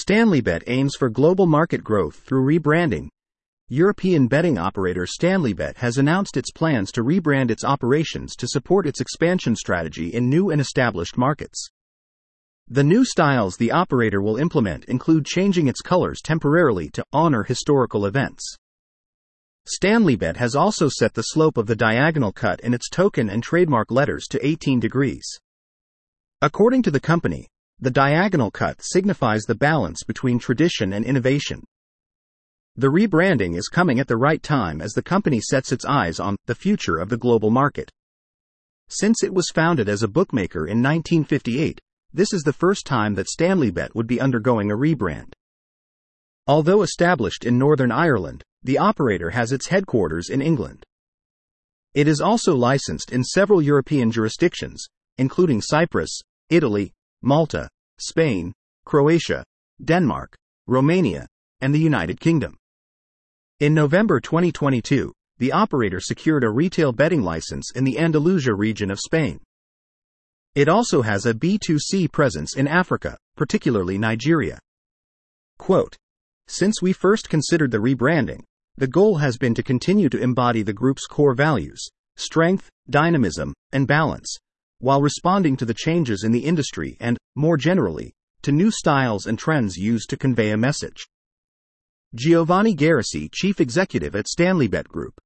StanleyBet aims for global market growth through rebranding. European betting operator StanleyBet has announced its plans to rebrand its operations to support its expansion strategy in new and established markets. The new styles the operator will implement include changing its colors temporarily to honor historical events. StanleyBet has also set the slope of the diagonal cut in its token and trademark letters to 18 degrees. According to the company, the diagonal cut signifies the balance between tradition and innovation. The rebranding is coming at the right time as the company sets its eyes on the future of the global market. Since it was founded as a bookmaker in 1958, this is the first time that StanleyBet would be undergoing a rebrand. Although established in Northern Ireland, the operator has its headquarters in England. It is also licensed in several European jurisdictions, including Cyprus, Italy, Malta, Spain, Croatia, Denmark, Romania, and the United Kingdom. In November 2022, the operator secured a retail betting license in the Andalusia region of Spain. It also has a B2C presence in Africa, particularly Nigeria. Quote, "Since we first considered the rebranding, the goal has been to continue to embody the group's core values, strength, dynamism, and balance, while responding to the changes in the industry and, more generally, to new styles and trends used to convey a message." Giovanni Garisi, chief executive at StanleyBet Group.